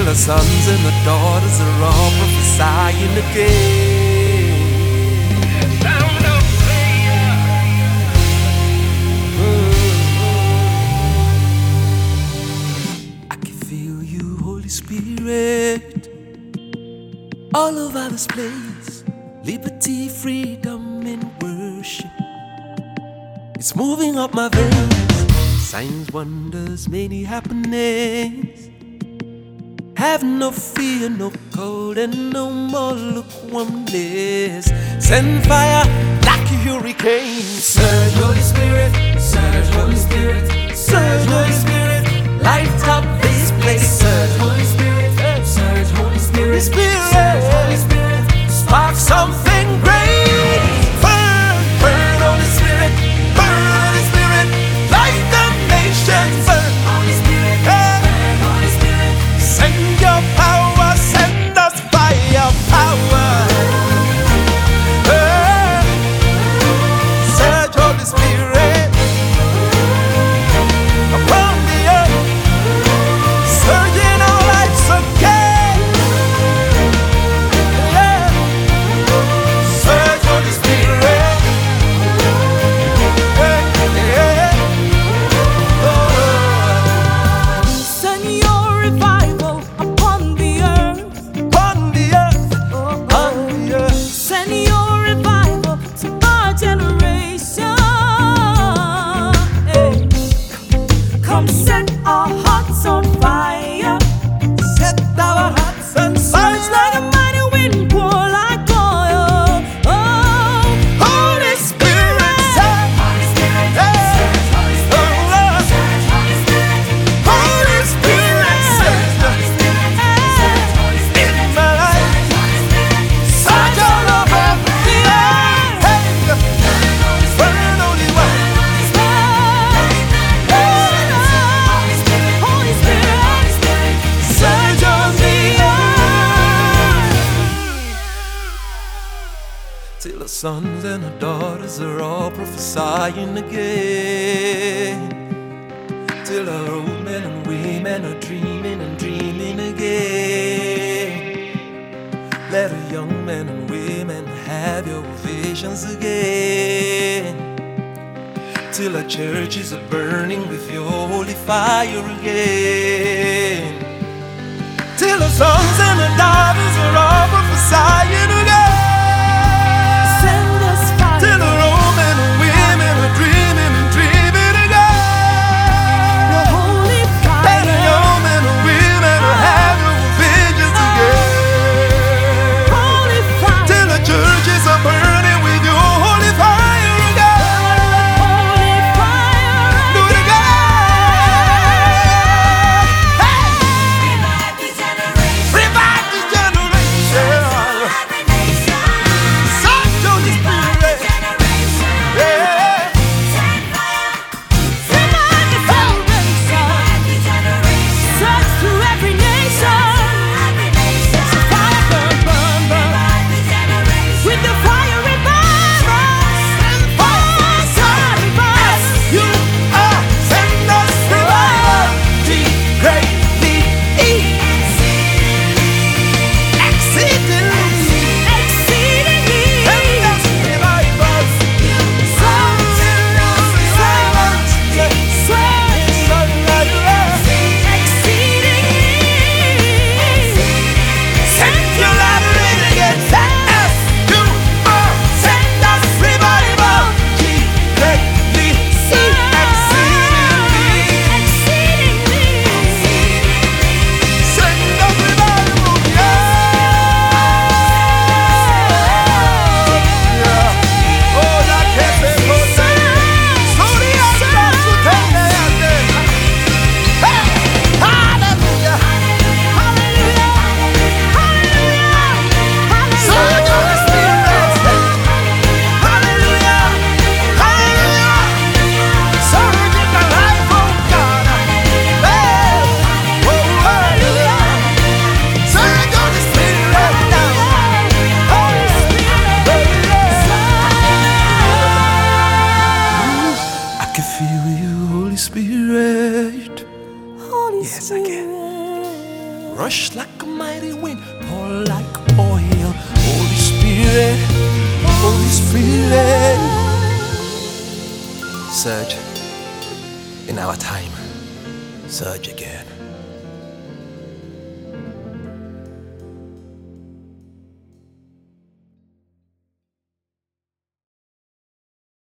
the sons and the daughters are all prophesying again. Sound of prayer. I can feel you, Holy Spirit, all over this place. Liberty, freedom, and worship, it's moving up my veins. Signs, wonders, many happenings. Have no fear, no cold, and no more lukewarmness. Send fire like a hurricane. Surge, Holy Spirit, surge, Holy Spirit, surge, Holy Spirit, light up this place. Surge, Holy Spirit, surge, Holy Spirit, surge, Holy Spirit, spark something great. Burn, burn, Holy Spirit, burn, Holy Spirit, light the nations. Burn, Holy Spirit, burn, Holy Spirit, send your power, send us fire, power. Surge, Holy Spirit, upon the earth, surging our lives again. Yeah. Surge, Holy Spirit. Yeah. Send your revival upon the earth. Upon the earth, upon the earth. Send your revival to our generation. Hey. Come set our hearts on fire. Set our hearts on Surge like a fire. mighty wind, pour like oil. Oh, Holy Spirit, surge. Holy Spirit, Hey. surge, Holy Spirit, Oh, Lord. surge, Holy Spirit, Holy Spirit, surge. Holy Spirit, surge, Holy Spirit, In my life, Holy Spirit, surge all over the earth. Hey. Burn only one. Holy Spirit, Surge on the earth. Till the sons and the daughters are all prophesying again. Till the old men and women are dreaming and dreaming again. Let the young men and women have your visions again. Till the churches are burning with your holy fire again. Till the sons and the daughters are all prophesying again. send us Till the fire. old men and women are dreaming and dreaming again. Your holy And the fire. young men and women will have your visions again. Holy fire. Till the churches are burning with your holy fire again. Holy fire. Do it again. Hey! Revive this generation. Revive this generation. Every nation. Surge, Holy Spirit. Yeah. Send fire. Revive this generation. Search through every nation. So fire burn, burn, burn. With the fire revive us. Oh, God, revive us. You are send us revival. Greatly exceedingly send us revival. Send your light rain again. Send us. You are send us revival. Greatly exceedingly send us revival. Yeah. Oh, la que se pose. Soria su tende ande. Hey, hallelujah. Surge, Holy Spirit. Hallelujah. Hallelujah. Surge in the life of God. Hey. Oh, hallelujah. Surge, Holy Spirit now. Holy Spirit. I can feel you, Holy Spirit. Holy Yes, I can. Spirit. rush like a mighty wind, pour like oil. Holy Spirit, Holy Spirit, surge in our time, surge again.